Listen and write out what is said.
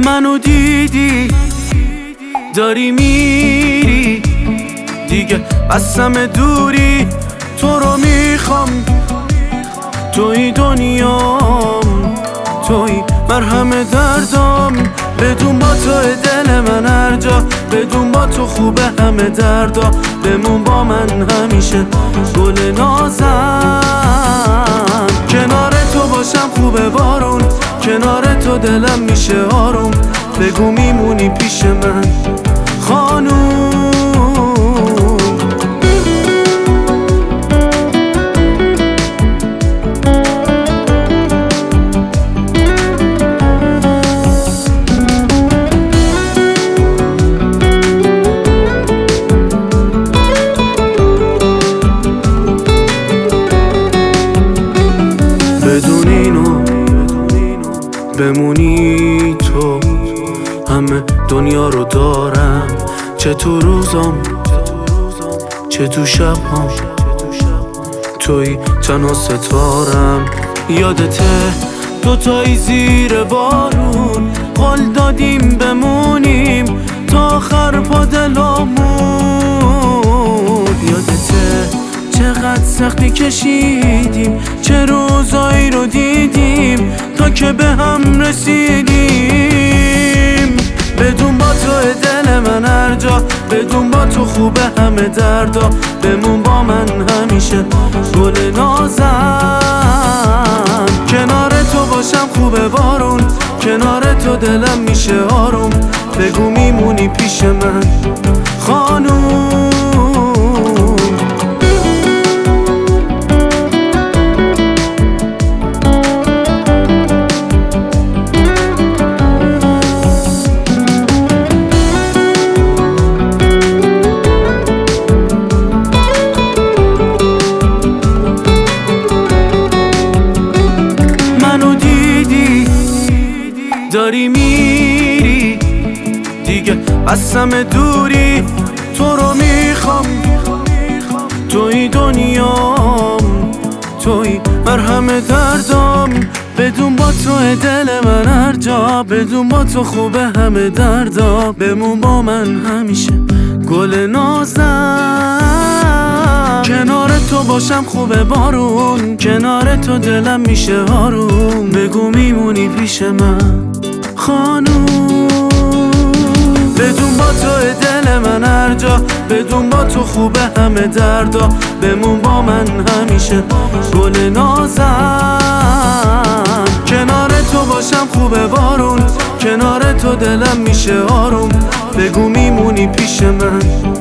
منو دیدی داری میری دیگه، بسم دوری تو رو میخوام. توی دنیام، توی مرهم دردام، بدون با تو دل من هر جا، بدون با تو خوبه همه دردا. بمون با من همیشه گل نازم، کنار تو باشم خوبه بارون، کنار تو دلم میشه آروم. بگو میمونی پیش من خانوم. بدون اینو بمونی تو، همه دنیا رو دارم، چه تو روزام چه تو شبام. توی تنها ستارم، یادته دوتایی زیر بارون قول دادیم بمونیم تا آخر پا دلامون. یادته چقدر سختی کشیدیم، چه روزایی رو دیدیم تا که به هم رسیدیم. بدون با تو دل من هر جا، بدون با تو خوبه همه دردا. بمون با من همیشه گل نازم، کنار تو باشم خوبه بارون، کنار تو دلم میشه آروم. بگو میمونی پیش من خانوم. داری میری دیگه، بسم دوری تو رو میخوام. توی دنیام، توی مرهم دردام، بدون با تو دل من هر جا، بدون با تو خوبه همه دردا. بمون با من همیشه گل نازم، کنار تو باشم خوبه بارون، کنار تو دلم میشه آروم. بگو میمونی پیش من خانوم. بدون با تو دل من هر جا، بدون با تو خوبه همه دردا. بمون با من همیشه گل نازم، کنار تو باشم خوبه بارون، کنار تو دلم میشه آروم. بگو میمونی پیش من